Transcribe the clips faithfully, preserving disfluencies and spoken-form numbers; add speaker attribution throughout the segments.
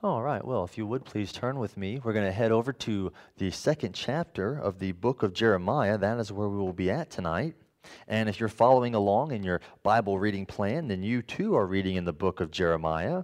Speaker 1: All right, well, if you would please turn with me, we're going to head over to the second chapter of the book of Jeremiah. That is where we will be at tonight. And if you're following along in your Bible reading plan, then you too are reading in the book of Jeremiah.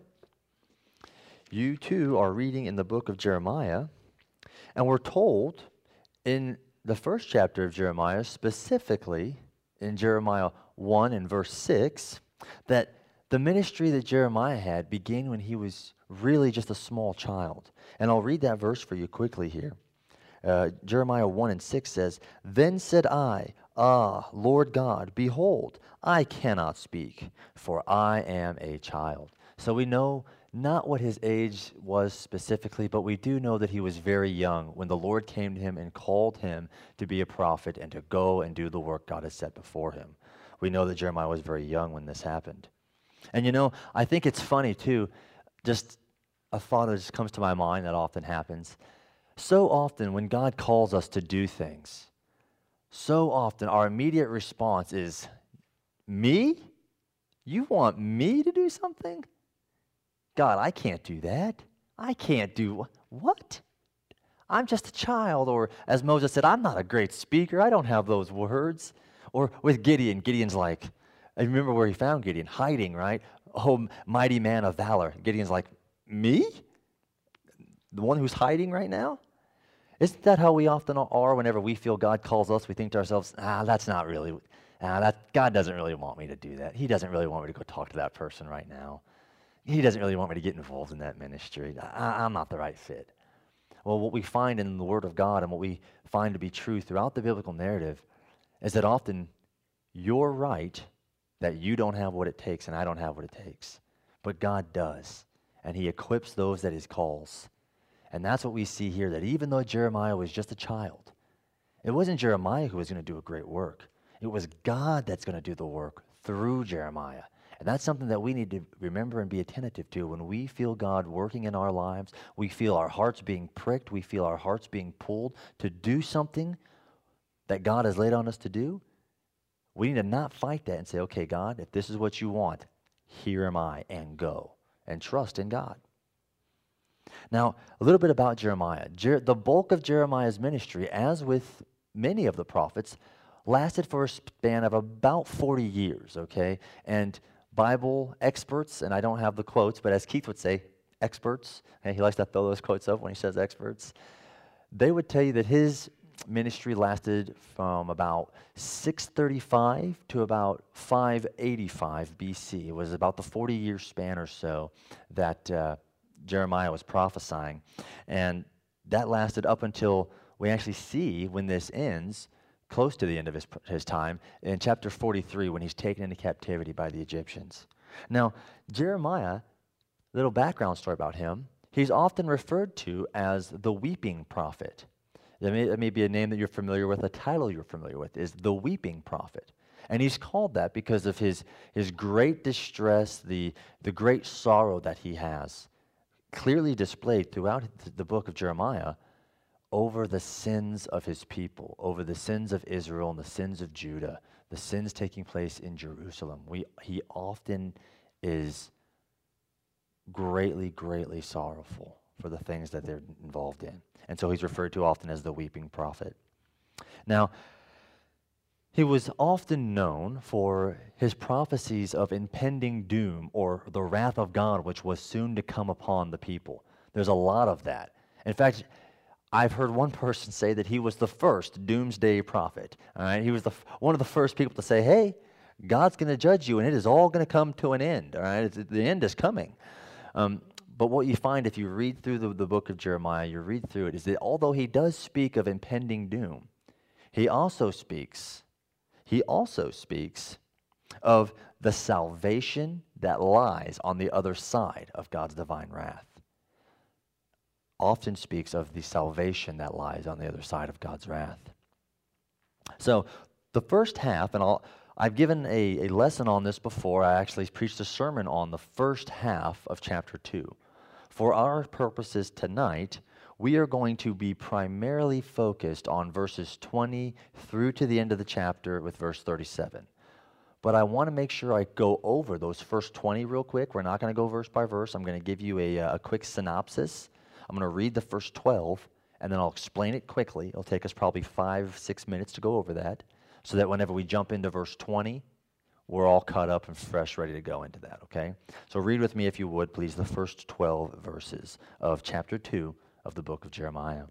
Speaker 1: You too are reading in the book of Jeremiah. And we're told in the first chapter of Jeremiah, specifically in Jeremiah one and verse six, that the ministry that Jeremiah had began when he was really just a small child. And I'll read that verse for you quickly here. Uh, Jeremiah one and six says, "Then said I, Ah, Lord God, behold, I cannot speak, for I am a child." So we know not what his age was specifically, but we do know that he was very young when the Lord came to him and called him to be a prophet and to go and do the work God has set before him. We know that Jeremiah was very young when this happened. And you know, I think it's funny too, just a thought that just comes to my mind that often happens. So often when God calls us to do things, so often our immediate response is, me? You want me to do something? God, I can't do that. I can't do what? I'm just a child. Or as Moses said, I'm not a great speaker. I don't have those words. Or with Gideon, Gideon's like, I remember where he found Gideon, hiding, right? Oh, mighty man of valor. Gideon's like, me? The one who's hiding right now? Isn't that how we often are whenever we feel God calls us? We think to ourselves, ah, that's not really, ah, that, God doesn't really want me to do that. He doesn't really want me to go talk to that person right now. He doesn't really want me to get involved in that ministry. I, I'm not the right fit. Well, what we find in the Word of God and what we find to be true throughout the biblical narrative is that often you're right that you don't have what it takes and I don't have what it takes. But God does, and he equips those that he calls. And that's what we see here, that even though Jeremiah was just a child, it wasn't Jeremiah who was going to do a great work. It was God that's going to do the work through Jeremiah. And that's something that we need to remember and be attentive to. When we feel God working in our lives, we feel our hearts being pricked, we feel our hearts being pulled to do something that God has laid on us to do, we need to not fight that and say, okay, God, if this is what you want, here am I, and go, and trust in God. Now, a little bit about Jeremiah. Jer- the bulk of Jeremiah's ministry, as with many of the prophets, lasted for a span of about forty years, okay? And Bible experts, and I don't have the quotes, but as Keith would say, experts, and he likes to throw those quotes up when he says experts, they would tell you that his ministry lasted from about six thirty-five to about five eighty-five B C. It was about the forty-year span or so that uh, Jeremiah was prophesying. And that lasted up until we actually see when this ends, close to the end of his, his time, in chapter forty-three, when he's taken into captivity by the Egyptians. Now, Jeremiah, little background story about him, he's often referred to as the weeping prophet. That may, that may be a name that you're familiar with, a title you're familiar with, is the weeping prophet. And he's called that because of his, his great distress, the, the great sorrow that he has, clearly displayed throughout the book of Jeremiah over the sins of his people, over the sins of Israel and the sins of Judah, the sins taking place in Jerusalem. We, he often is greatly, greatly sorrowful for the things that they're involved in. And so he's referred to often as the weeping prophet. Now, he was often known for his prophecies of impending doom or the wrath of God, which was soon to come upon the people. There's a lot of that. In fact, I've heard one person say that he was the first doomsday prophet. All right? He was the, one of the first people to say, hey, God's going to judge you, and it is all going to come to an end. All right? It's, the end is coming. Um, But what you find if you read through the, the book of Jeremiah, you read through it, is that although he does speak of impending doom, he also speaks, he also speaks of the salvation that lies on the other side of God's divine wrath. Often speaks of the salvation that lies on the other side of God's wrath. So the first half, and I'll, I've given a, a lesson on this before. I actually preached a sermon on the first half of chapter two. For our purposes tonight, we are going to be primarily focused on verses twenty through to the end of the chapter with verse thirty-seven. but I want to make sure I go over those first twenty real quick. We're not going to go verse by verse. I'm going to give you a, a quick synopsis. I'm going to read the first twelve, and then I'll explain it quickly. It'll take us probably five, six minutes to go over that, so that whenever we jump into verse twenty, we're all caught up and fresh, ready to go into that, okay? So read with me, if you would, please, the first twelve verses of chapter two of the book of Jeremiah.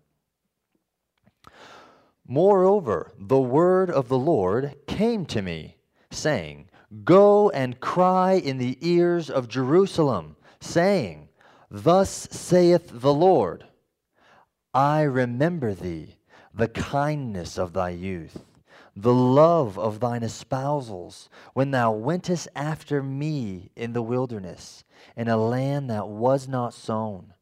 Speaker 1: Moreover, the word of the Lord came to me, saying, Go and cry in the ears of Jerusalem, saying, Thus saith the Lord, I remember thee, the kindness of thy youth, the love of thine espousals, when thou wentest after me in the wilderness, in a land that was not sown.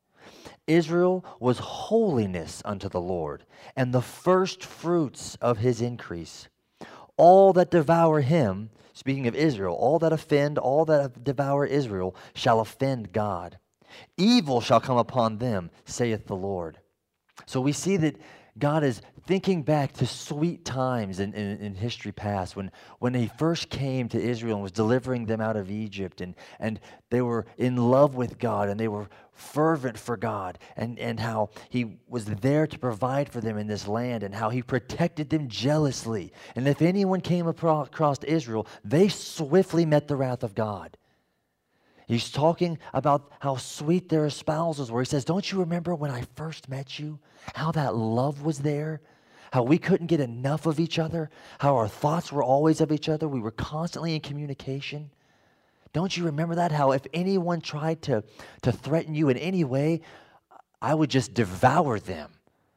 Speaker 1: Israel was holiness unto the Lord, and the first fruits of his increase. All that devour him, speaking of Israel, all that offend, all that devour Israel, shall offend God. Evil shall come upon them, saith the Lord. So we see that God is thinking back to sweet times in, in, in history past when, when he first came to Israel and was delivering them out of Egypt, and, and they were in love with God and they were fervent for God, and, and how he was there to provide for them in this land, and how he protected them jealously. And if anyone came across Israel, they swiftly met the wrath of God. He's talking about how sweet their espousals were. He says, don't you remember when I first met you? How that love was there? How we couldn't get enough of each other? How our thoughts were always of each other? We were constantly in communication. Don't you remember that? How if anyone tried to, to threaten you in any way, I would just devour them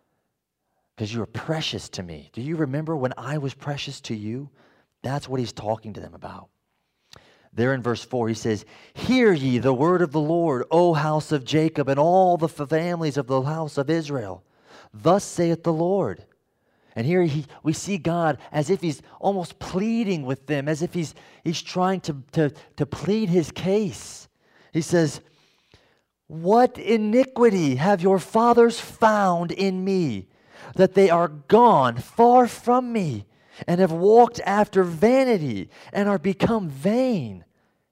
Speaker 1: because you were precious to me. Do you remember when I was precious to you? That's what he's talking to them about. There in verse four, he says, Hear ye the word of the Lord, O house of Jacob, and all the families of the house of Israel. Thus saith the Lord. And here he, we see God as if he's almost pleading with them, as if he's, he's trying to, to, to plead his case. He says, What iniquity have your fathers found in me, that they are gone far from me, and have walked after vanity, and are become vain.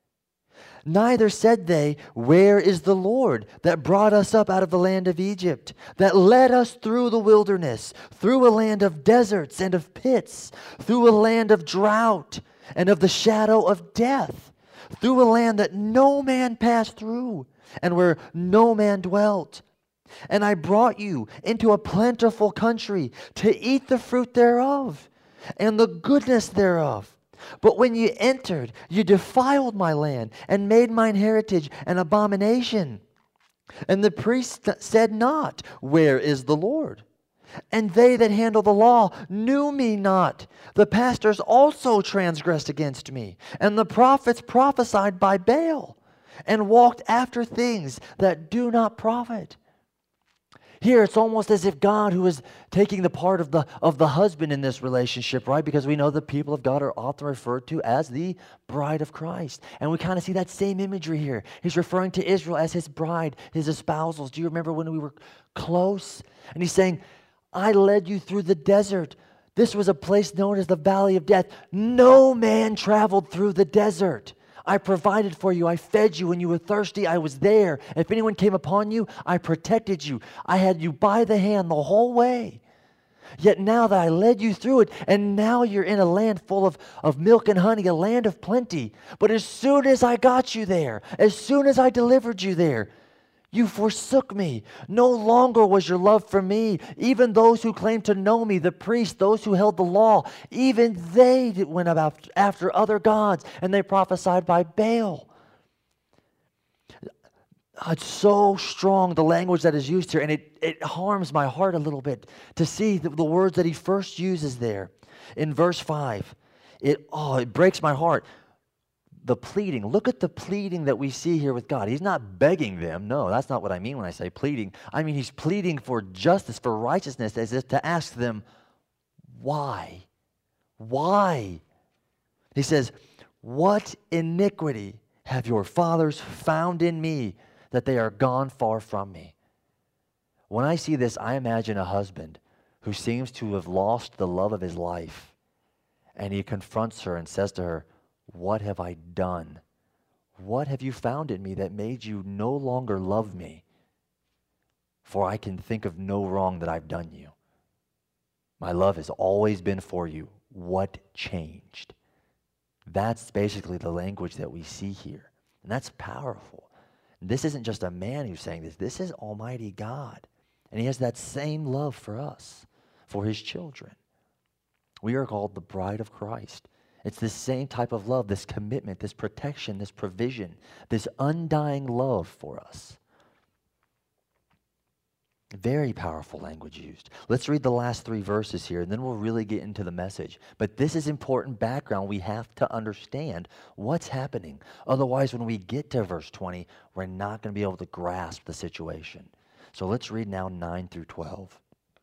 Speaker 1: Neither said they, Where is the Lord that brought us up out of the land of Egypt, that led us through the wilderness, through a land of deserts and of pits, through a land of drought and of the shadow of death, through a land that no man passed through, and where no man dwelt. And I brought you into a plentiful country to eat the fruit thereof, and the goodness thereof. But when ye entered, ye defiled my land, and made mine heritage an abomination. And the priest said not, Where is the Lord? And they that handle the law knew me not. The pastors also transgressed against me, and the prophets prophesied by Baal, and walked after things that do not profit. Here it's almost as if God, who is taking the part of the of the husband in this relationship, right? Because we know the people of God are often referred to as the bride of Christ. And we kind of see that same imagery here. He's referring to Israel as his bride, his espousals. Do you remember when we were close? And he's saying, I led you through the desert. This was a place known as the valley of death. No man traveled through the desert. I provided for you. I fed you when you were thirsty. I was there. If anyone came upon you, I protected you. I had you by the hand the whole way. Yet now that I led you through it, and now you're in a land full of, of milk and honey, a land of plenty. But as soon as I got you there, as soon as I delivered you there, you forsook me. No longer was your love for me. Even those who claimed to know me, the priests, those who held the law, even they went about after other gods, and they prophesied by Baal. It's so strong, the language that is used here, and it, it harms my heart a little bit to see the, the words that he first uses there. In verse five, it, oh, it breaks my heart. The pleading. Look at the pleading that we see here with God. He's not begging them. No, that's not what I mean when I say pleading. I mean he's pleading for justice, for righteousness, as if to ask them, why? Why? He says, What iniquity have your fathers found in me, that they are gone far from me? When I see this, I imagine a husband who seems to have lost the love of his life, and he confronts her and says to her, What have I done? What have you found in me that made you no longer love me? For I can think of no wrong that I've done you. My love has always been for you. What changed? That's basically the language that we see here. And that's powerful. This isn't just a man who's saying this. This is Almighty God. And he has that same love for us, for his children. We are called the bride of Christ. It's this same type of love, this commitment, this protection, this provision, this undying love for us. Very powerful language used. Let's read the last three verses here, and then we'll really get into the message. But this is important background. We have to understand what's happening. Otherwise, when we get to verse twenty, we're not going to be able to grasp the situation. So let's read now nine through twelve.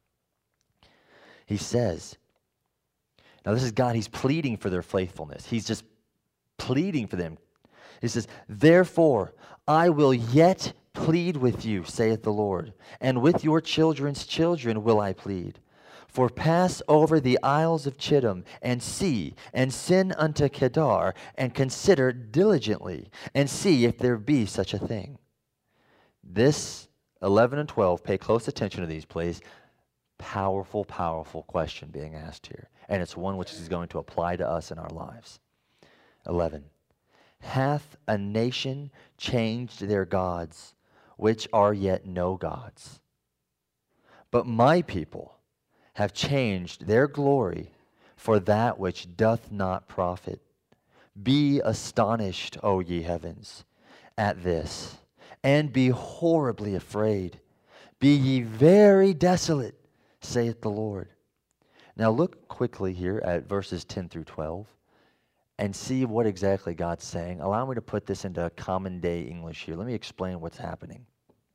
Speaker 1: He says, now this is God. He's pleading for their faithfulness. He's just pleading for them. He says, therefore, I will yet plead with you, saith the Lord, and with your children's children will I plead. For pass over the isles of Chittim, and see, and send unto Kedar, and consider diligently, and see if there be such a thing. This, eleven and twelve, pay close attention to these, please. Powerful, powerful question being asked here. And it's one which is going to apply to us in our lives. eleven. Hath a nation changed their gods, which are yet no gods? But my people have changed their glory for that which doth not profit. Be astonished, O ye heavens, at this, and be horribly afraid. Be ye very desolate, saith the Lord. Now look quickly here at verses ten through twelve. And see what exactly God's saying. Allow me to put this into common day English here. Let me explain what's happening.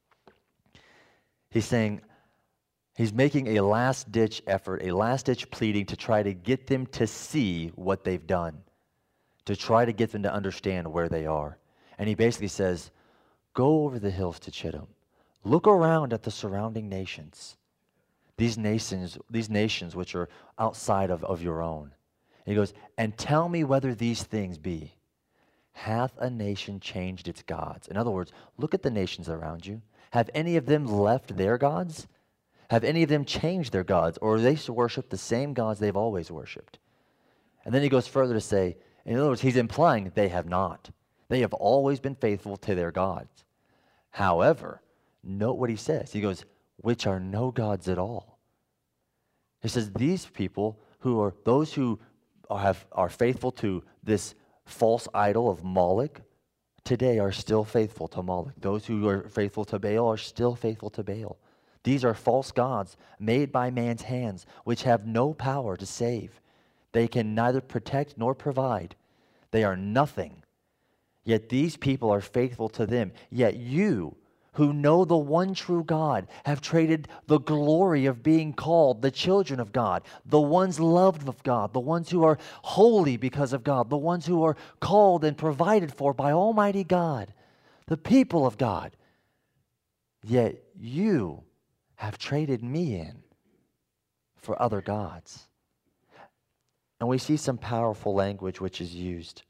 Speaker 1: He's saying, he's making a last-ditch effort, a last-ditch pleading to try to get them to see what they've done, to try to get them to understand where they are. And he basically says, go over the hills to Chittim. Look around at the surrounding nations. These nations, these nations which are outside of, of your own. He goes, and tell me whether these things be. Hath a nation changed its gods? In other words, look at the nations around you. Have any of them left their gods? Have any of them changed their gods? Or do they worship the same gods they've always worshipped? And then he goes further to say, in other words, he's implying they have not. They have always been faithful to their gods. However, note what he says. He goes, which are no gods at all. He says, these people who are, those who Have, are faithful to this false idol of Moloch, today are still faithful to Moloch. Those who are faithful to Baal are still faithful to Baal. These are false gods made by man's hands, which have no power to save. They can neither protect nor provide. They are nothing. Yet these people are faithful to them. Yet you, who know the one true God, have traded the glory of being called the children of God, the ones loved of God, the ones who are holy because of God, the ones who are called and provided for by Almighty God, the people of God. Yet you have traded me in for other gods. And we see some powerful language which is used.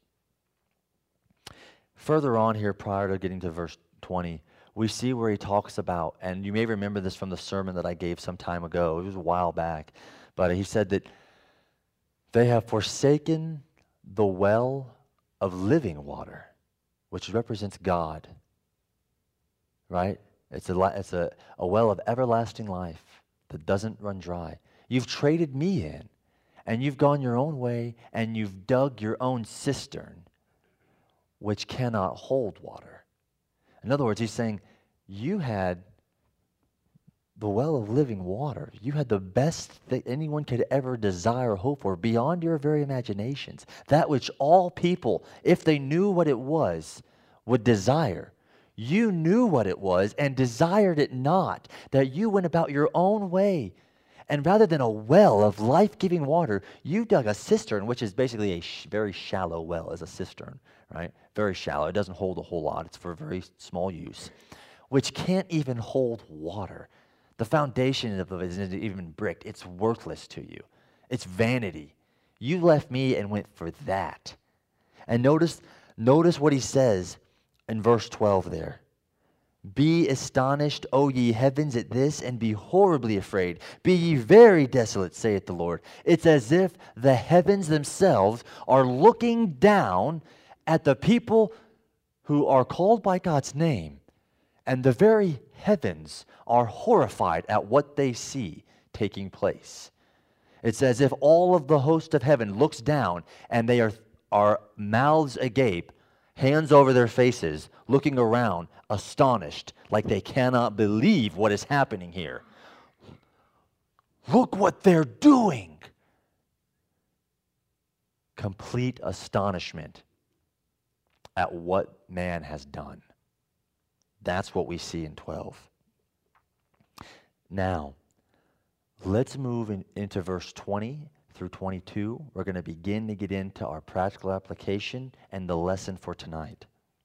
Speaker 1: Further on here, prior to getting to verse twenty, we see where he talks about, and you may remember this from the sermon that I gave some time ago. It was a while back. But he said that they have forsaken the well of living water, which represents God. Right? It's a, it's a, a well of everlasting life that doesn't run dry. You've traded me in, and you've gone your own way, and you've dug your own cistern, which cannot hold water. In other words, he's saying, you had the well of living water. You had the best that anyone could ever desire or hope for beyond your very imaginations. That which all people, if they knew what it was, would desire. You knew what it was and desired it not, that you went about your own way. And rather than a well of life-giving water, you dug a cistern, which is basically a sh- very shallow well as a cistern, right? Very shallow. It doesn't hold a whole lot. It's for very small use, which can't even hold water. The foundation of it isn't even bricked. It's worthless to you. It's vanity. You left me and went for that. And notice, notice what he says in verse twelve there. Be astonished, O ye heavens, at this, and be horribly afraid. Be ye very desolate, saith the Lord. It's as if the heavens themselves are looking down at the people who are called by God's name, and the very heavens are horrified at what they see taking place. It's as if all of the host of heaven looks down, and they are, are mouths agape, hands over their faces, looking around, astonished, like they cannot believe what is happening here. Look what they're doing. Complete astonishment at what man has done. That's what we see in twelve. Now, let's move in, into verse twenty through twenty-two. We're going to begin to get into our practical application and the lesson for tonight.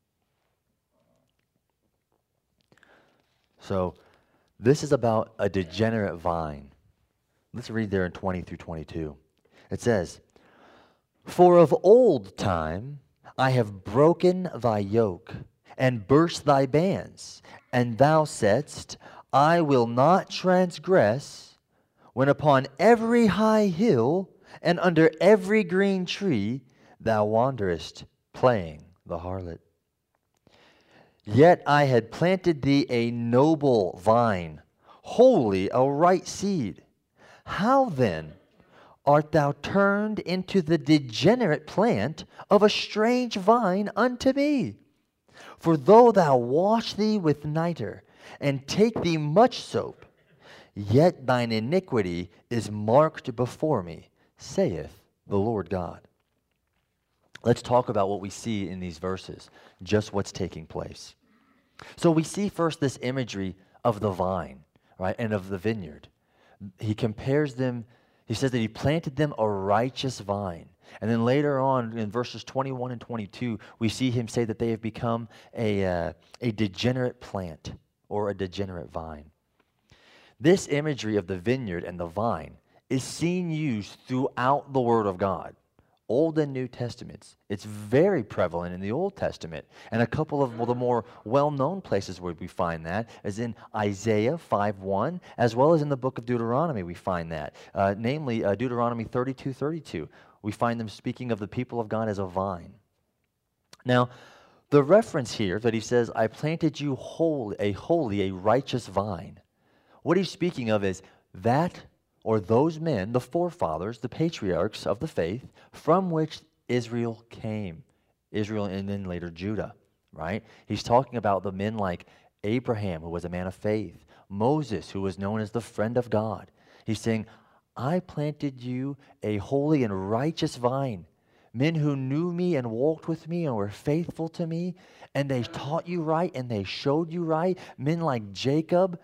Speaker 1: So, this is about a degenerate vine. Let's read there in twenty through twenty-two. It says, For of old time I have broken thy yoke, and burst thy bands, and thou saidst, I will not transgress, when upon every high hill and under every green tree thou wanderest, playing the harlot. Yet I had planted thee a noble vine, wholly a right seed. How then art thou turned into the degenerate plant of a strange vine unto me? For though thou wash thee with nitre, and take thee much soap, yet thine iniquity is marked before me, saith the Lord God. Let's talk about what we see in these verses, just what's taking place. So we see first this imagery of the vine, right, and of the vineyard. He compares them, he says that he planted them a righteous vine. And then later on in verses twenty-one and twenty-two, we see him say that they have become a, uh, a degenerate plant or a degenerate vine. This imagery of the vineyard and the vine is seen used throughout the Word of God, Old and New Testaments. It's very prevalent in the Old Testament. And a couple of the more well-known places where we find that is in Isaiah five one, as well as in the book of Deuteronomy we find that. Uh, namely, uh, Deuteronomy thirty-two thirty-two. We find them speaking of the people of God as a vine. Now, the reference here that he says, I planted you holy, a holy, a righteous vine. What he's speaking of is that or those men, the forefathers, the patriarchs of the faith, from which Israel came. Israel and then later Judah, right? He's talking about the men like Abraham, who was a man of faith, Moses, who was known as the friend of God. He's saying, I planted you a holy and righteous vine, men who knew me and walked with me and were faithful to me, and they taught you right and they showed you right, men like Jacob.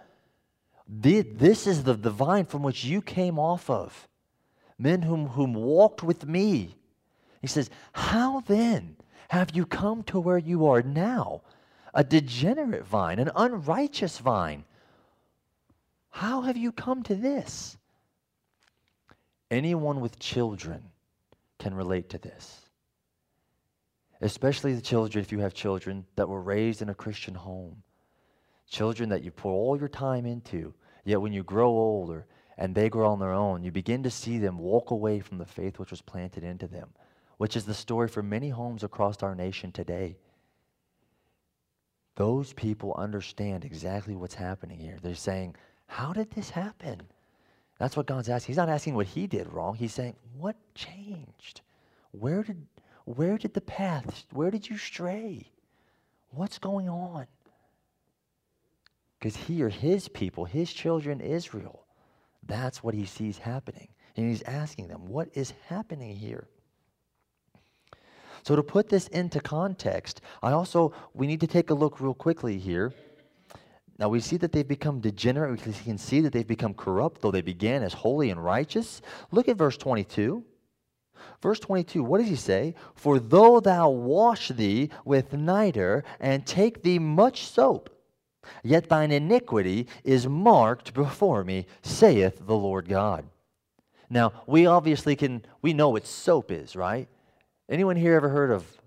Speaker 1: This is the, the vine from which you came off of. Men whom, whom walked with me. He says, how then have you come to where you are now? A degenerate vine, an unrighteous vine. How have you come to this? Anyone with children can relate to this. Especially the children, if you have children that were raised in a Christian home. Children that you pour all your time into. Yet when you grow older and they grow on their own, you begin to see them walk away from the faith which was planted into them, which is the story for many homes across our nation today. Those people understand exactly what's happening here. They're saying, how did this happen? That's what God's asking. He's not asking what he did wrong. He's saying, what changed? Where did, where did the path, where did you stray? What's going on? Because he or his people, his children, Israel, that's what he sees happening. And he's asking them, what is happening here? So to put this into context, I also, we need to take a look real quickly here. Now we see that they've become degenerate. We can see that they've become corrupt, though they began as holy and righteous. Look at verse twenty-two. Verse twenty-two, what does he say? For though thou wash thee with nitre, and take thee much soap, yet thine iniquity is marked before me, saith the Lord God. Now, we obviously can, we know what soap is, right? Anyone here ever heard of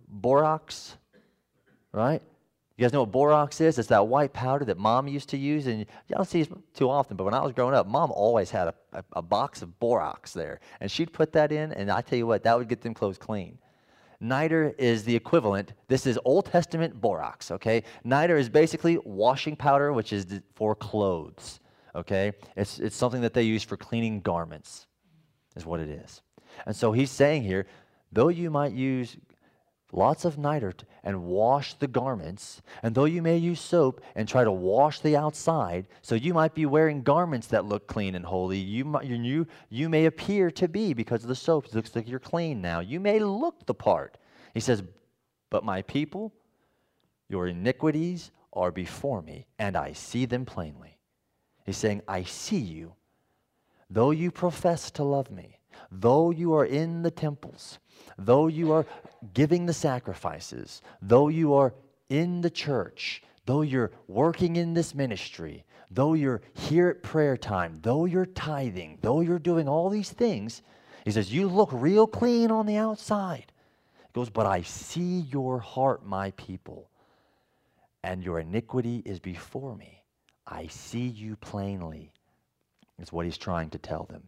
Speaker 1: borax, right? You guys know what borax is? It's that white powder that Mom used to use, and you don't see it too often, but when I was growing up, Mom always had a, a, a box of borax there, and she'd put that in, and I tell you what, that would get them clothes clean. Niter is the equivalent. This is Old Testament borax, okay? Niter is basically washing powder, which is for clothes, okay? It's, it's something that they use for cleaning garments, is what it is. And so he's saying here, though you might use lots of niter and wash the garments, and though you may use soap and try to wash the outside, so you might be wearing garments that look clean and holy, you, might, you, you may appear to be, because of the soap, it looks like you're clean now. You may look the part. He says, but my people, your iniquities are before me, and I see them plainly. He's saying, I see you, though you profess to love me, though you are in the temples, though you are giving the sacrifices, though you are in the church, though you're working in this ministry, though you're here at prayer time, though you're tithing, though you're doing all these things, he says, you look real clean on the outside. He goes, but I see your heart, my people, and your iniquity is before me. I see you plainly, is what he's trying to tell them.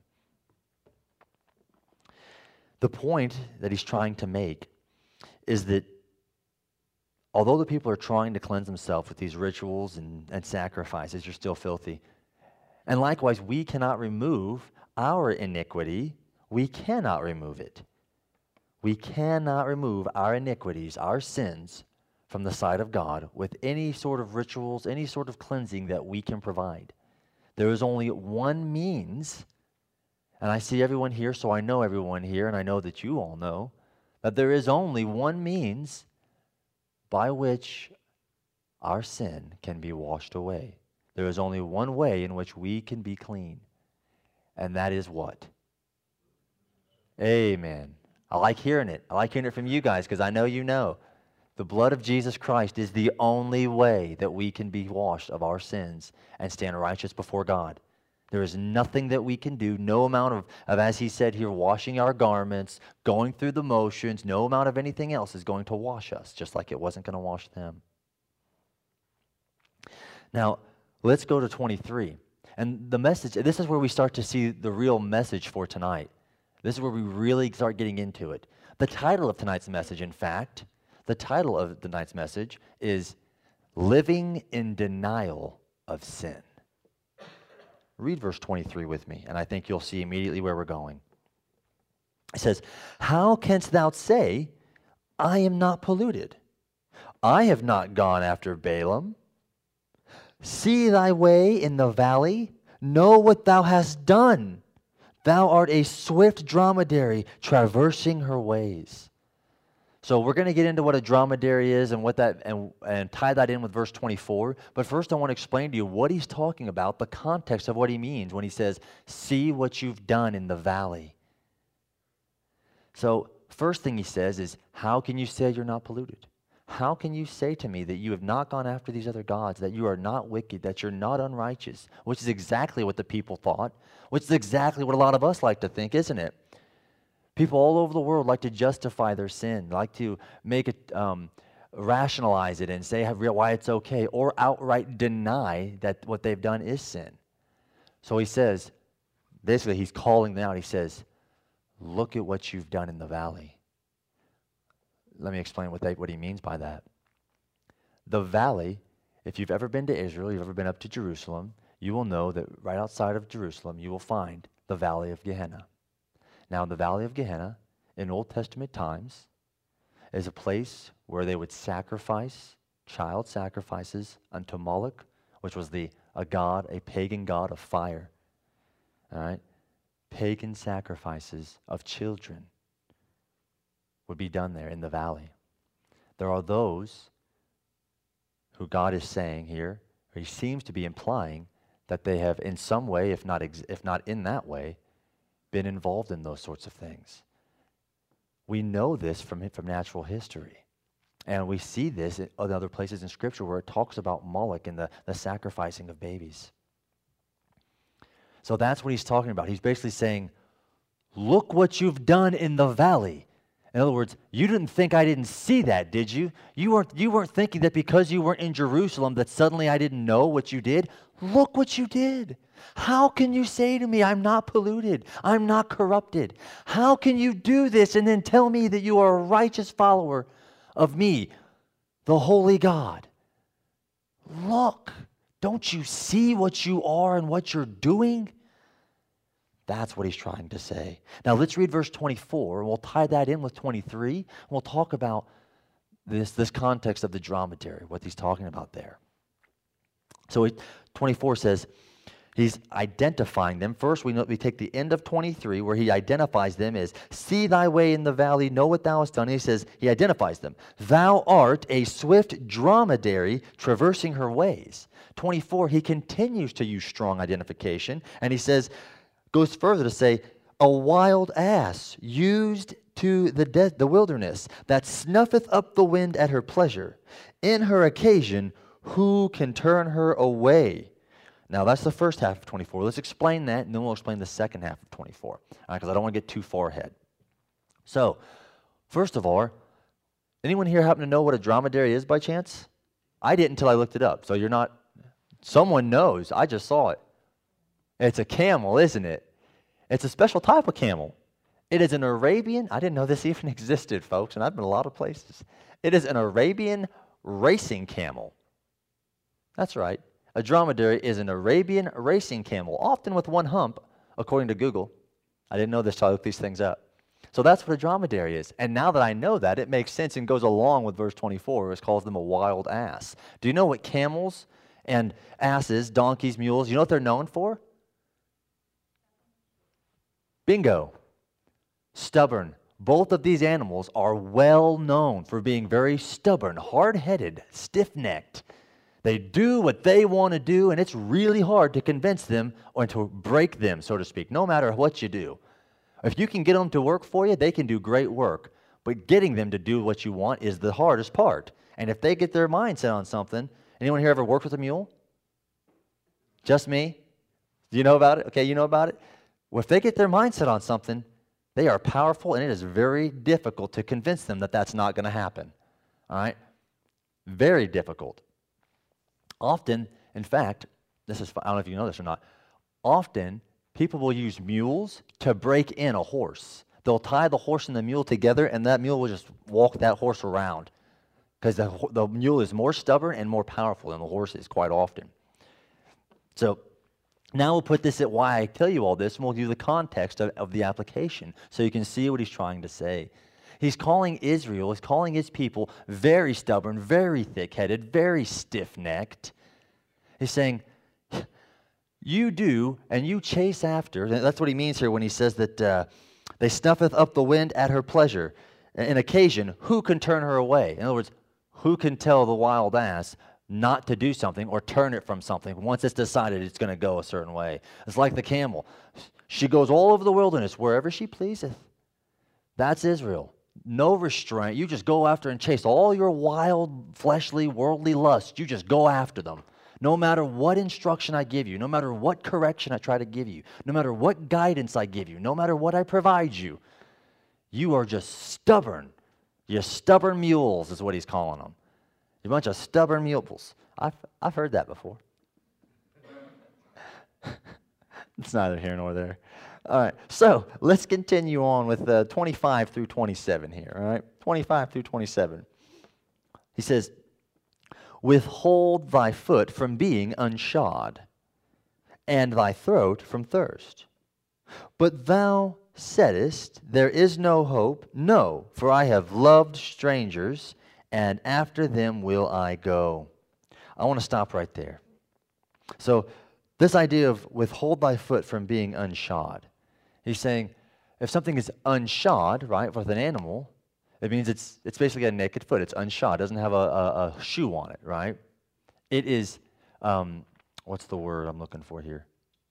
Speaker 1: The point that he's trying to make is that although the people are trying to cleanse themselves with these rituals and, and sacrifices, you're still filthy. And likewise, we cannot remove our iniquity. We cannot remove it. We cannot remove our iniquities, our sins, from the sight of God with any sort of rituals, any sort of cleansing that we can provide. There is only one means. And I see everyone here, so I know everyone here, and I know that you all know, that there is only one means by which our sin can be washed away. There is only one way in which we can be clean, and that is what? Amen. I like hearing it. I like hearing it from you guys, because I know you know. The blood of Jesus Christ is the only way that we can be washed of our sins and stand righteous before God. There is nothing that we can do, no amount of, of, as he said here, washing our garments, going through the motions, no amount of anything else is going to wash us, just like it wasn't going to wash them. Now, let's go to twenty-three. And the message, this is where we start to see the real message for tonight. This is where we really start getting into it. The title of tonight's message, in fact, the title of tonight's message is Living in Denial of Sin. Read verse twenty-three with me, and I think you'll see immediately where we're going. It says, how canst thou say, I am not polluted? I have not gone after Balaam. See thy way in the valley, know what thou hast done. Thou art a swift dromedary traversing her ways. So we're going to get into what a dromedary is and what that and, and tie that in with verse twenty-four. But first I want to explain to you what he's talking about, the context of what he means when he says, see what you've done in the valley. So first thing he says is, how can you say you're not polluted? How can you say to me that you have not gone after these other gods, that you are not wicked, that you're not unrighteous, which is exactly what the people thought, which is exactly what a lot of us like to think, isn't it? People all over the world like to justify their sin, like to make it, um, rationalize it and say why it's okay, or outright deny that what they've done is sin. So he says, basically he's calling them out. He says, look at what you've done in the valley. Let me explain what, they, what he means by that. The valley, if you've ever been to Israel, you've ever been up to Jerusalem, you will know that right outside of Jerusalem, you will find the Valley of Gehenna. Now, the Valley of Gehenna, in Old Testament times, is a place where they would sacrifice child sacrifices unto Moloch, which was the a god, a pagan god of fire. All right? Pagan sacrifices of children would be done there in the valley. There are those who God is saying here, or he seems to be implying, that they have in some way, if not ex- if not in that way, been involved in those sorts of things. We know this from, from natural history. And we see this in other places in Scripture where it talks about Moloch and the, the sacrificing of babies. So that's what he's talking about. He's basically saying, look what you've done in the valley. In other words, you didn't think I didn't see that, did you? You weren't, you weren't thinking that because you weren't in Jerusalem that suddenly I didn't know what you did. Look what you did. How can you say to me, I'm not polluted, I'm not corrupted? How can you do this and then tell me that you are a righteous follower of me, the holy God? Look, don't you see what you are and what you're doing? That's what he's trying to say. Now let's read verse twenty-four, and we'll tie that in with twenty-three, and we'll talk about this, this context of the dromedary, what he's talking about there. So he, twenty-four says, he's identifying them. First, we, know, we take the end of twenty-three, where he identifies them as, see thy way in the valley, know what thou hast done. And he says, he identifies them. Thou art a swift dromedary traversing her ways. twenty-four, he continues to use strong identification, and he says, goes further to say, a wild ass used to the, de- the wilderness that snuffeth up the wind at her pleasure. In her occasion, who can turn her away? Now, that's the first half of twenty-four. Let's explain that, and then we'll explain the second half of twenty-four, because right, I don't want to get too far ahead. So, first of all, anyone here happen to know what a dromedary is by chance? I didn't until I looked it up, so you're not, someone knows. I just saw it. It's a camel, isn't it? It's a special type of camel. It is an Arabian, I didn't know this even existed, folks, and I've been a lot of places. It is an Arabian racing camel. That's right. A dromedary is an Arabian racing camel, often with one hump, according to Google. I didn't know this till I looked these things up. So that's what a dromedary is. And now that I know that, it makes sense and goes along with verse twenty-four, which calls them a wild ass. Do you know what camels and asses, donkeys, mules, you know what they're known for? Bingo. Stubborn. Both of these animals are well known for being very stubborn, hard-headed, stiff-necked. They do what they want to do, and it's really hard to convince them or to break them, so to speak, no matter what you do. If you can get them to work for you, they can do great work. But getting them to do what you want is the hardest part. And if they get their mind set on something, anyone here ever worked with a mule? Just me? Do you know about it? Okay, you know about it? Well, if they get their mind set on something, they are powerful, and it is very difficult to convince them that that's not going to happen. All right? Very difficult. Often, in fact, this is, I don't know if you know this or not, often people will use mules to break in a horse. They'll tie the horse and the mule together, and that mule will just walk that horse around because the, the mule is more stubborn and more powerful than the horse is quite often. So now we'll put this at why I tell you all this, and we'll give you the context of, of the application so you can see what he's trying to say. He's calling Israel, he's calling his people very stubborn, very thick-headed, very stiff-necked. He's saying, you do, and you chase after. That's what he means here when he says that uh, they snuffeth up the wind at her pleasure. An occasion, who can turn her away? In other words, who can tell the wild ass not to do something or turn it from something once it's decided it's going to go a certain way? It's like the camel. She goes all over the wilderness wherever she pleaseth. That's Israel. No restraint. You just go after and chase all your wild, fleshly, worldly lusts. You just go after them. No matter what instruction I give you, no matter what correction I try to give you, no matter what guidance I give you, no matter what I provide you, you are just stubborn. You're stubborn mules is what he's calling them. You're a bunch of stubborn mules. I've, I've heard that before. It's neither here nor there. All right, so let's continue on with uh, twenty-five through twenty-seven here, all right? twenty-five through twenty-seven. He says, withhold thy foot from being unshod, and thy throat from thirst. But thou saidest, there is no hope. No, for I have loved strangers, and after them will I go. I want to stop right there. So this idea of withhold thy foot from being unshod. He's saying if something is unshod, right, with an animal, it means it's it's basically a naked foot. It's unshod. It doesn't have a, a, a shoe on it, right? It is, um, what's the word I'm looking for here?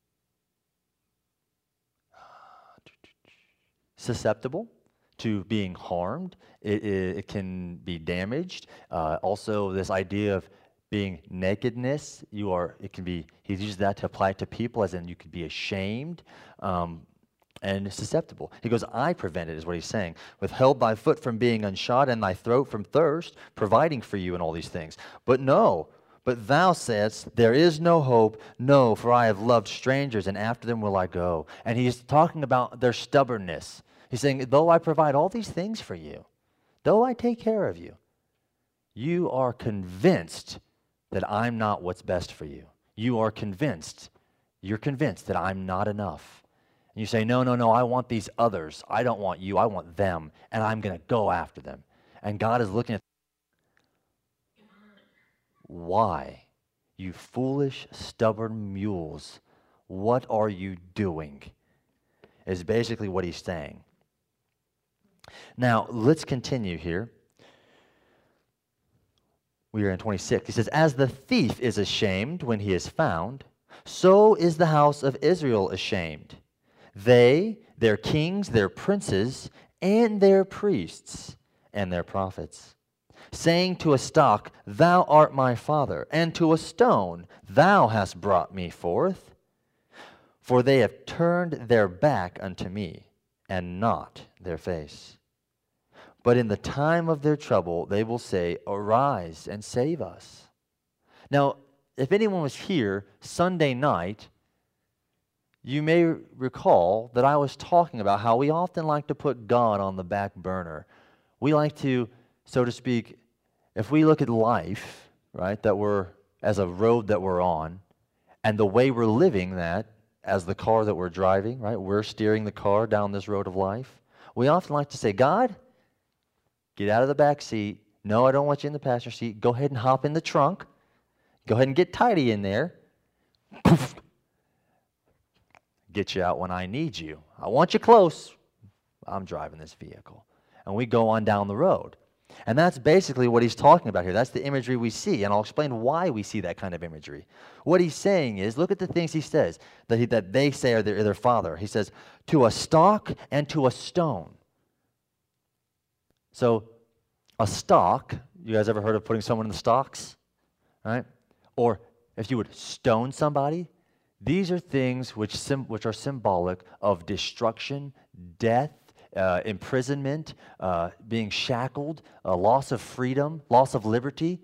Speaker 1: Susceptible to being harmed. It, it, it can be damaged. Uh, also, this idea of being nakedness, you are. It can be. He uses that to apply it to people, as in you could be ashamed. Um, and susceptible. He goes, I prevented, is what he's saying. Withheld thy foot from being unshod, and thy throat from thirst, providing for you and all these things. But no, but thou saidst, there is no hope. No, for I have loved strangers, and after them will I go. And he's talking about their stubbornness. He's saying, though I provide all these things for you, though I take care of you, you are convinced that I'm not what's best for you. You are convinced, you're convinced that I'm not enough. And you say, no, no, no, I want these others. I don't want you, I want them, and I'm going to go after them. And God is looking at, why? You foolish, stubborn mules, what are you doing? Is basically what he's saying. Now, let's continue here. We are in twenty-six. He says, as the thief is ashamed when he is found, so is the house of Israel ashamed. They, their kings, their princes, and their priests, and their prophets, saying to a stock, thou art my father, and to a stone, thou hast brought me forth. For they have turned their back unto me, and not their face. But in the time of their trouble, they will say, arise and save us. Now, if anyone was here Sunday night, you may recall that I was talking about how we often like to put God on the back burner. We like to, so to speak, if we look at life, right, that we're, as a road that we're on, and the way we're living that, as the car that we're driving, right, we're steering the car down this road of life, we often like to say, God, get out of the back seat. No, I don't want you in the passenger seat. Go ahead and hop in the trunk. Go ahead and get tidy in there. Poof. Get you out when I need you. I want you close. I'm driving this vehicle. And we go on down the road. And that's basically what he's talking about here. That's the imagery we see. And I'll explain why we see that kind of imagery. What he's saying is, look at the things he says that, he, that they say are their, their father. He says, to a stock and to a stone. So, a stock, you guys ever heard of putting someone in the stocks? Right? Or if you would stone somebody, these are things which, sim- which are symbolic of destruction, death, uh, imprisonment, uh, being shackled, uh, loss of freedom, loss of liberty.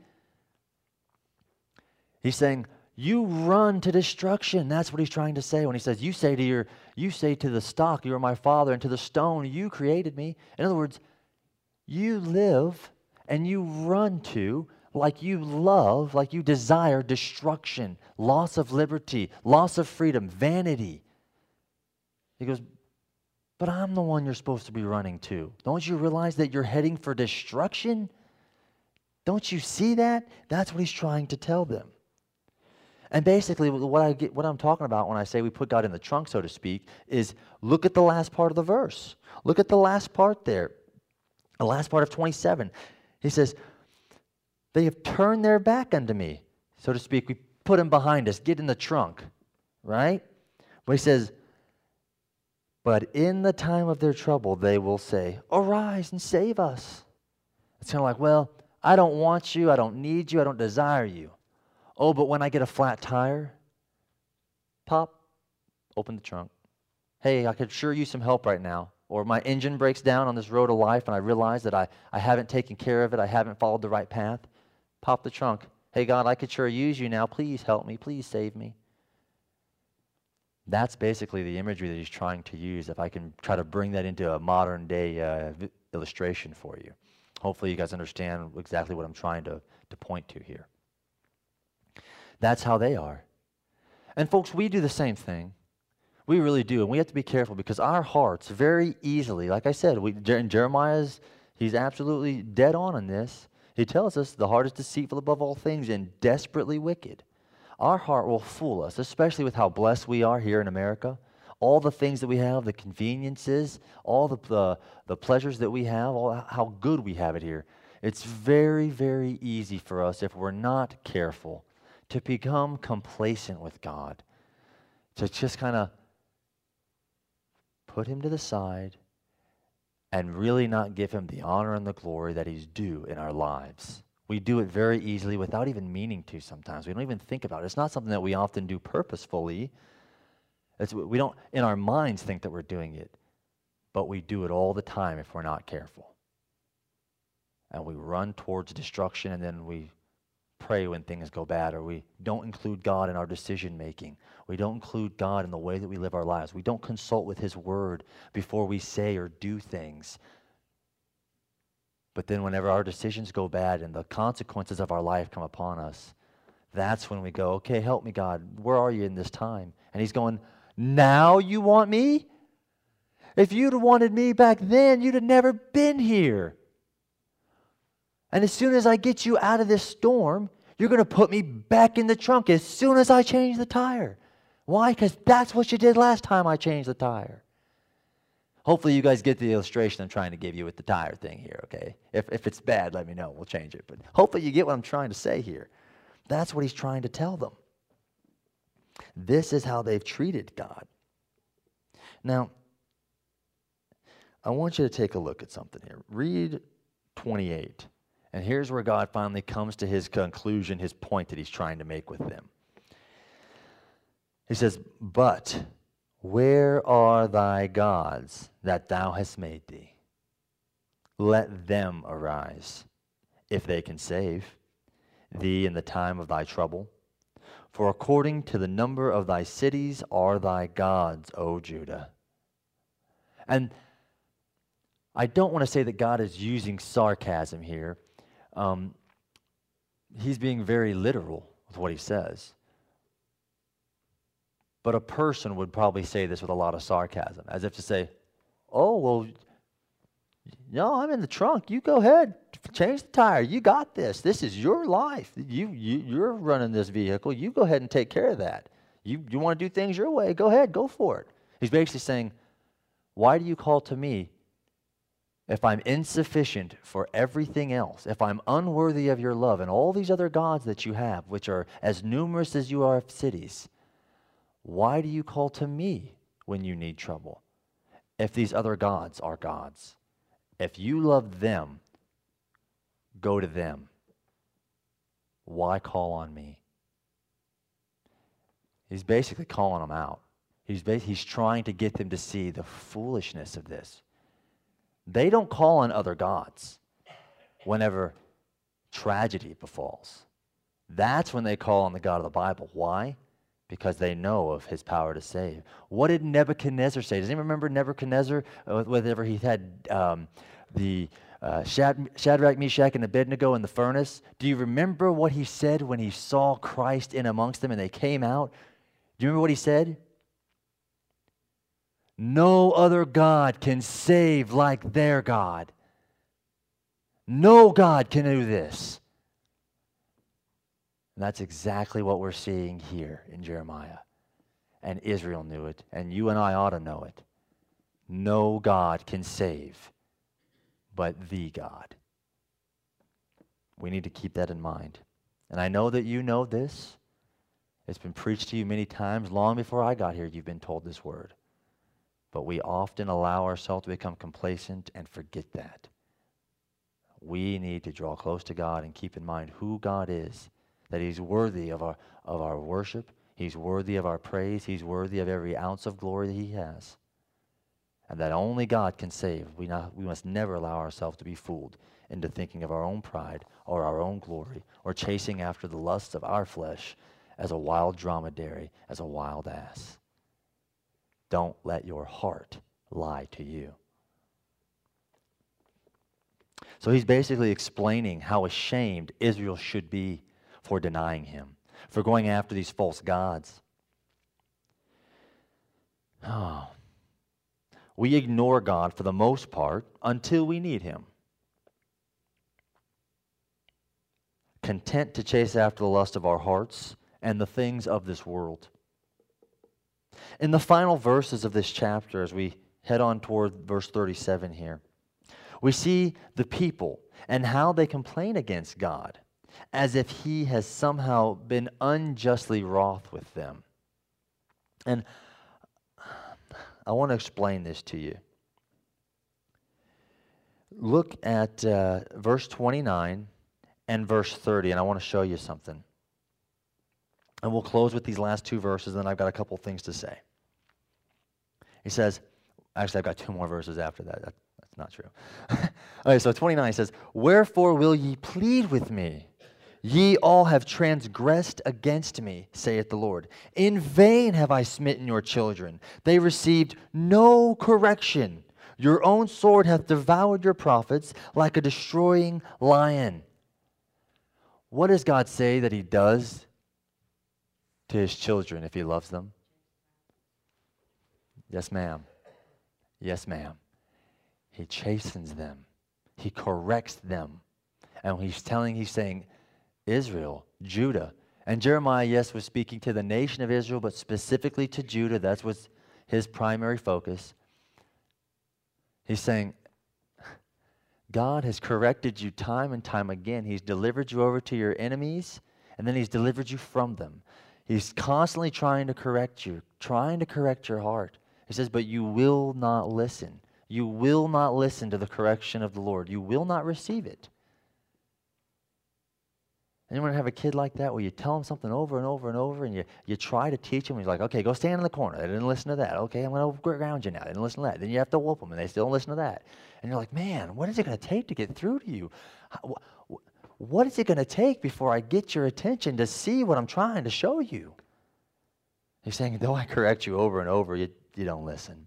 Speaker 1: He's saying, you run to destruction. That's what he's trying to say when he says, you say to your, you say to the stock, you are my father, and to the stone, you created me. In other words, you live and you run to, like you love, like you desire destruction, loss of liberty, loss of freedom, vanity. He goes, but I'm the one you're supposed to be running to. Don't you realize that you're heading for destruction? Don't you see that? That's what he's trying to tell them. And basically what I get, what I'm talking about when I say we put God in the trunk, so to speak, is look at the last part of the verse. Look at the last part there. The last part of twenty-seven. He says, they have turned their back unto me, so to speak. We put them behind us, get in the trunk, right? But he says, but in the time of their trouble, they will say, arise and save us. It's kind of like, well, I don't want you, I don't need you, I don't desire you. Oh, but when I get a flat tire, pop, open the trunk. Hey, I could sure use some help right now. Or my engine breaks down on this road of life and I realize that I, I haven't taken care of it, I haven't followed the right path. Pop the trunk. Hey, God, I could sure use you now. Please help me. Please save me. That's basically the imagery that he's trying to use, if I can try to bring that into a modern day uh, illustration for you. Hopefully you guys understand exactly what I'm trying to, to point to here. That's how they are. And folks, we do the same thing. We really do, and we have to be careful because our hearts very easily, like I said, we, in Jeremiah's, he's absolutely dead on in this. He tells us the heart is deceitful above all things and desperately wicked. Our heart will fool us, especially with how blessed we are here in America. All the things that we have, the conveniences, all the, the, the pleasures that we have, all how good we have it here. It's very, very easy for us, if we're not careful, to become complacent with God, to just kind of put him to the side and really not give him the honor and the glory that he's due in our lives. We do it very easily without even meaning to sometimes. We don't even think about it. It's not something that we often do purposefully. It's, we don't, in our minds, think that we're doing it, but we do it all the time if we're not careful. And we run towards destruction, and then we pray when things go bad, or we don't include God in our decision making. We don't include God in the way that we live our lives. We don't consult with His Word before we say or do things. But then whenever our decisions go bad and the consequences of our life come upon us, that's when we go, okay, help me, God. Where are you in this time? And He's going, now you want me? If you'd have wanted me back then, you'd have never been here. And as soon as I get you out of this storm, you're going to put me back in the trunk as soon as I change the tire. Why? Because that's what you did last time I changed the tire. Hopefully you guys get the illustration I'm trying to give you with the tire thing here, okay? If, if it's bad, let me know. We'll change it. But hopefully you get what I'm trying to say here. That's what He's trying to tell them. This is how they've treated God. Now, I want you to take a look at something here. Read twenty-eight. And here's where God finally comes to His conclusion, His point that He's trying to make with them. He says, but where are thy gods that thou hast made thee? Let them arise, if they can save thee in the time of thy trouble. For according to the number of thy cities are thy gods, O Judah. And I don't want to say that God is using sarcasm here. Um, he's being very literal with what He says. But a person would probably say this with a lot of sarcasm, as if to say, oh, well, no, I'm in the trunk. You go ahead. Change the tire. You got this. This is your life. You, you, you're running this vehicle. You go ahead and take care of that. You, you want to do things your way. Go ahead. Go for it. He's basically saying, why do you call to me if I'm insufficient for everything else, if I'm unworthy of your love and all these other gods that you have, which are as numerous as you are of cities? Why do you call to me when you need trouble? If these other gods are gods, if you love them, go to them. Why call on me? He's basically calling them out. He's, he's trying to get them to see the foolishness of this. They don't call on other gods whenever tragedy befalls. That's when they call on the God of the Bible. Why? Because they know of His power to save. What did Nebuchadnezzar say? Does anyone remember Nebuchadnezzar? Uh, whenever he had um, the uh, Shadrach, Meshach, and Abednego in the furnace. Do you remember what he said when he saw Christ in amongst them and they came out? Do you remember what he said? No other God can save like their God. No God can do this. And that's exactly what we're seeing here in Jeremiah. And Israel knew it, and you and I ought to know it. No God can save but the God. We need to keep that in mind. And I know that you know this. It's been preached to you many times. Long before I got here, you've been told this word. But we often allow ourselves to become complacent and forget that. We need to draw close to God and keep in mind who God is, that He's worthy of our, of our worship. He's worthy of our praise. He's worthy of every ounce of glory that He has. And that only God can save. We, not, we must never allow ourselves to be fooled into thinking of our own pride or our own glory or chasing after the lusts of our flesh as a wild dromedary, as a wild ass. Don't let your heart lie to you. So he's basically explaining how ashamed Israel should be for denying Him, for going after these false gods. Oh. We ignore God for the most part until we need Him. Content to chase after the lust of our hearts and the things of this world. In the final verses of this chapter, as we head on toward verse thirty-seven here, we see the people and how they complain against God as if He has somehow been unjustly wroth with them. And I want to explain this to you. Look at uh, verse twenty-nine and verse thirty, and I want to show you something. And we'll close with these last two verses, and then I've got a couple things to say. He says, actually, I've got two more verses after that. that that's not true. Okay, so twenty-nine says, wherefore will ye plead with me? Ye all have transgressed against me, saith the Lord. In vain have I smitten your children. They received no correction. Your own sword hath devoured your prophets like a destroying lion. What does God say that he does to his children if he loves them? Yes, ma'am. Yes, ma'am. He chastens them. He corrects them. And he's telling, he's saying, Israel, Judah. And Jeremiah, yes, was speaking to the nation of Israel, but specifically to Judah. That was his primary focus. He's saying, God has corrected you time and time again. He's delivered you over to your enemies, and then he's delivered you from them. He's constantly trying to correct you, trying to correct your heart. He says, but you will not listen. You will not listen to the correction of the Lord. You will not receive it. Anyone have a kid like that where you tell them something over and over and over and you, you try to teach them and you're like, okay, go stand in the corner. They didn't listen to that. Okay, I'm going to ground you now. They didn't listen to that. Then you have to whoop them and they still don't listen to that. And you're like, man, what is it going to take to get through to you? How, what is it going to take before I get your attention to see what I'm trying to show you? He's saying, though I correct you over and over, you, you don't listen.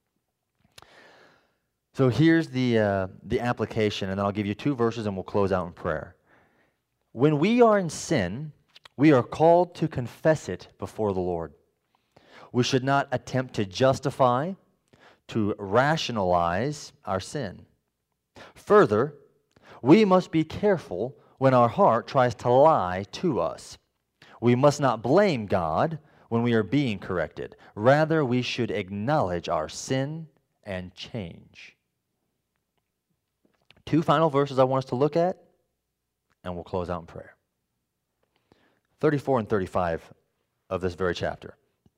Speaker 1: So here's the, uh, the application, and then I'll give you two verses and we'll close out in prayer. When we are in sin, we are called to confess it before the Lord. We should not attempt to justify, to rationalize our sin. Further, we must be careful when our heart tries to lie to us. We must not blame God when we are being corrected. Rather, we should acknowledge our sin and change. Two final verses I want us to look at, and we'll close out in prayer. thirty-four and thirty-five of this very chapter.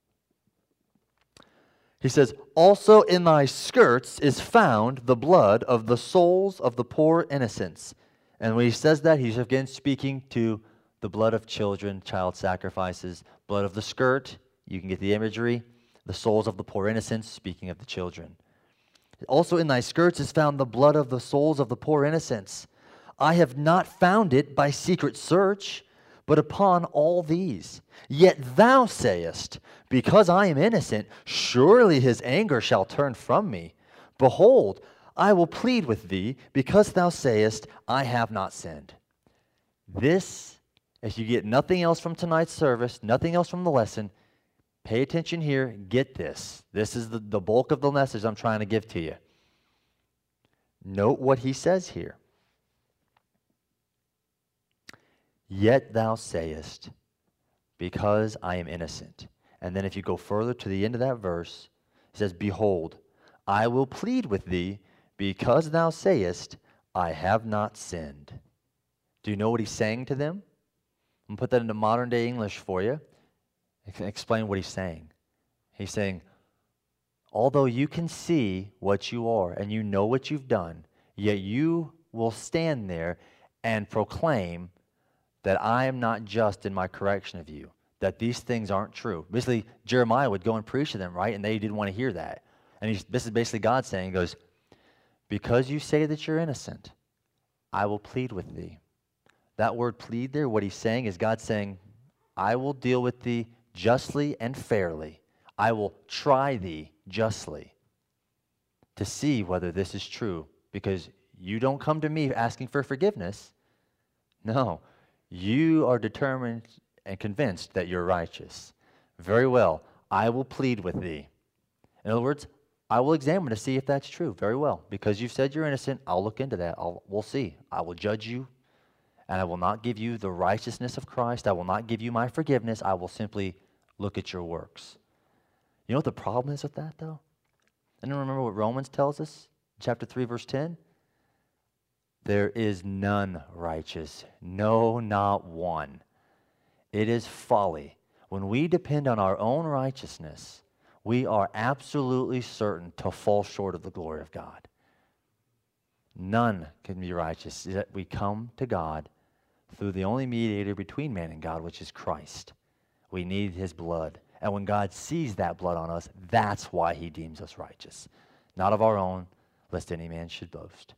Speaker 1: He says, also in thy skirts is found the blood of the souls of the poor innocents. And when he says that, he's again speaking to the blood of children, child sacrifices, blood of the skirt, you can get the imagery, the souls of the poor innocents, speaking of the children. Also in thy skirts is found the blood of the souls of the poor innocents. I have not found it by secret search, but upon all these. Yet thou sayest, because I am innocent, surely his anger shall turn from me. Behold, I will plead with thee, because thou sayest, I have not sinned. This, if you get nothing else from tonight's service, nothing else from the lesson, pay attention here, get this. This is the, the bulk of the message I'm trying to give to you. Note what he says here. Yet thou sayest, because I am innocent. And then if you go further to the end of that verse, it says, behold, I will plead with thee, because thou sayest, I have not sinned. Do you know what he's saying to them? I'm going to put that into modern day English for you. I can explain what he's saying. He's saying, although you can see what you are and you know what you've done, yet you will stand there and proclaim that I am not just in my correction of you, that these things aren't true. Basically, Jeremiah would go and preach to them, right? And they didn't want to hear that. And he's, this is basically God saying, he goes, because you say that you're innocent, I will plead with thee. That word plead there, what he's saying is God saying, I will deal with thee justly and fairly. I will try thee justly to see whether this is true, because you don't come to me asking for forgiveness. No. You are determined and convinced that you're righteous. Very well, I will plead with thee. In other words, I will examine to see if that's true. Very well. Because you've said you're innocent, I'll look into that. I'll, we'll see. I will judge you, and I will not give you the righteousness of Christ. I will not give you my forgiveness. I will simply look at your works. You know what the problem is with that, though? Anyone remember what Romans tells us? Chapter three, verse ten? There is none righteous, no, not one. It is folly. When we depend on our own righteousness, we are absolutely certain to fall short of the glory of God. None can be righteous. That we come to God through the only mediator between man and God, which is Christ. We need his blood. And when God sees that blood on us, that's why he deems us righteous. Not of our own, lest any man should boast.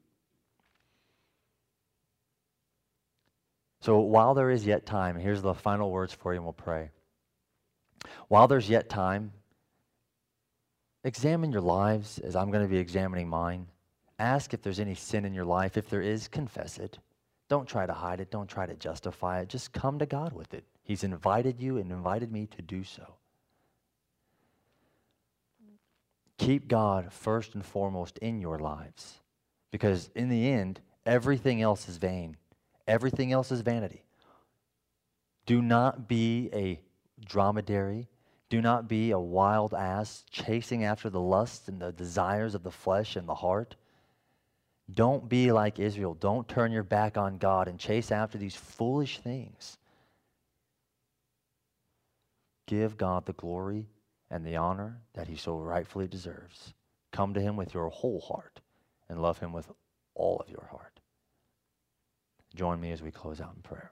Speaker 1: So while there is yet time, here's the final words for you and we'll pray. While there's yet time, examine your lives as I'm going to be examining mine. Ask if there's any sin in your life. If there is, confess it. Don't try to hide it. Don't try to justify it. Just come to God with it. He's invited you and invited me to do so. Keep God first and foremost in your lives, because in the end, everything else is vain. Everything else is vanity. Do not be a dromedary. Do not be a wild ass chasing after the lusts and the desires of the flesh and the heart. Don't be like Israel. Don't turn your back on God and chase after these foolish things. Give God the glory and the honor that he so rightfully deserves. Come to him with your whole heart and love him with all of your heart. Join me as we close out in prayer.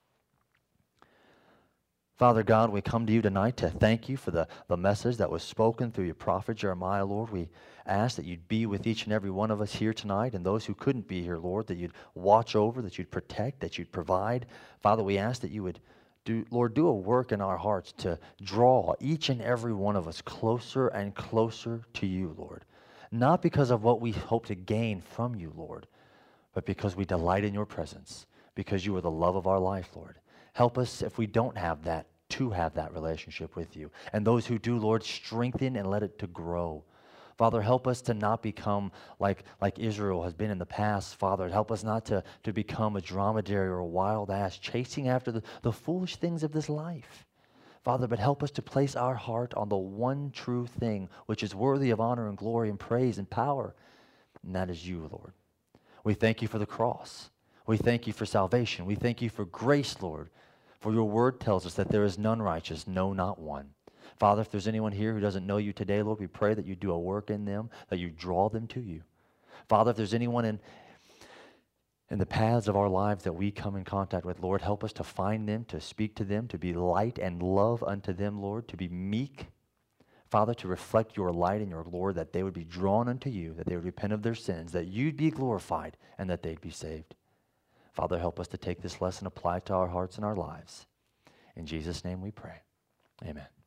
Speaker 1: Father God, we come to you tonight to thank you for the, the message that was spoken through your prophet Jeremiah, Lord. We ask that you'd be with each and every one of us here tonight, and those who couldn't be here, Lord, that you'd watch over, that you'd protect, that you'd provide. Father, we ask that you would Do, Lord, do a work in our hearts to draw each and every one of us closer and closer to you, Lord. Not because of what we hope to gain from you, Lord, but because we delight in your presence, because you are the love of our life, Lord. Help us, if we don't have that, to have that relationship with you. And those who do, Lord, strengthen and let it to grow. Father, help us to not become like, like Israel has been in the past. Father, help us not to, to become a dromedary or a wild ass chasing after the, the foolish things of this life. Father, but help us to place our heart on the one true thing which is worthy of honor and glory and praise and power, and that is you, Lord. We thank you for the cross. We thank you for salvation. We thank you for grace, Lord, for your word tells us that there is none righteous, no, not one. Father, if there's anyone here who doesn't know you today, Lord, we pray that you do a work in them, that you draw them to you. Father, if there's anyone in, in the paths of our lives that we come in contact with, Lord, help us to find them, to speak to them, to be light and love unto them, Lord, to be meek. Father, to reflect your light and your Lord, that they would be drawn unto you, that they would repent of their sins, that you'd be glorified, and that they'd be saved. Father, help us to take this lesson, apply it to our hearts and our lives. In Jesus' name we pray. Amen.